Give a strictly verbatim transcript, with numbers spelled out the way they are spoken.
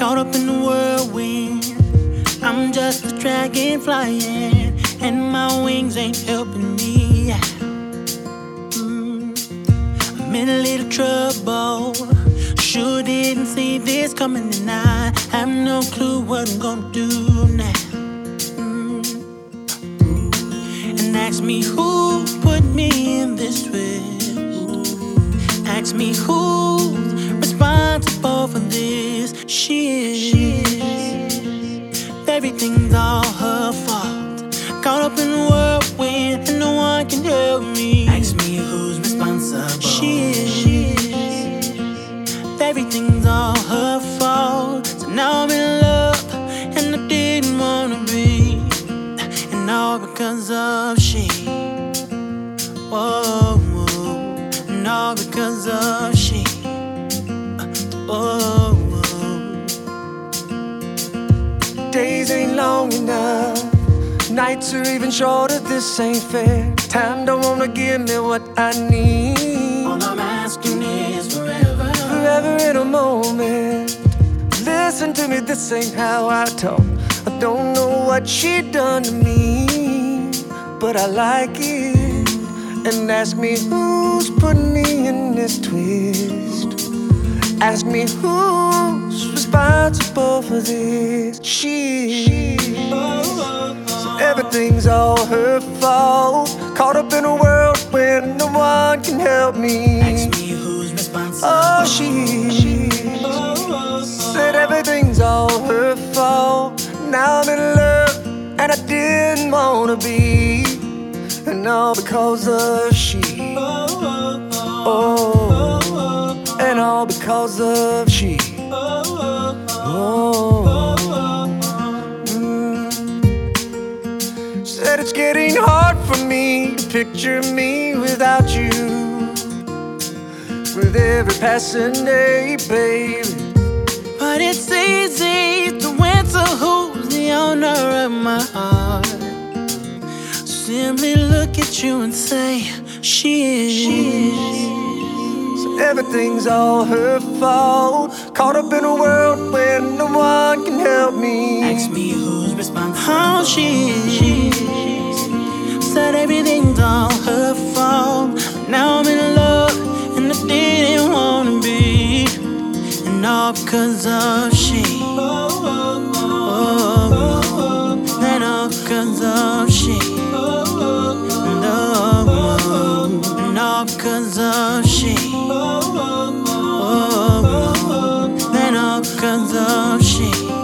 caught up in the whirlwind. I'm just a dragon flying, and my wings ain't helping me. Mm. I'm in a little trouble. Sure didn't see this coming, and I have no clue what I'm gonna do now. Mm. And ask me who put me in this twist. Ask me who's responsible for this. She is. Everything's all her fault. Caught up in the whirlwind and no one can help me. Ask me who's responsible. She is. Everything's all her fault. So now I'm in love and I didn't wanna be. And all because of she. Whoa, whoa. And all because of she. Whoa, whoa. Days ain't long enough. Nights are even shorter, this ain't fair. Time don't wanna give me what I need. All I'm asking is forever. Forever in a moment. Listen to me, this ain't how I talk. I don't know what she done to me, but I like it. And ask me who's putting me in this twist. Ask me who's responsible for this. She. So everything's all her fault. Caught up in a world where no one can help me. Ask me who's responsible. Oh, she said everything's all her fault. Now I'm in love and I didn't wanna be. And all because of she. Oh, and all because of she. Oh, mm. Said it's getting hard for me to picture me without you. With every passing day, baby. But it's easy to answer who's the owner of my heart. Simply look at you and say, she is. She is. So everything's all her fault. Caught up in a world where no one can help me. Ask me who's responsible. Oh, she is. Said everything's all her fault. Now I'm in love and I didn't wanna be. And all because of she. Oh, and all because of she. And all because of she. Oh, and all because of she.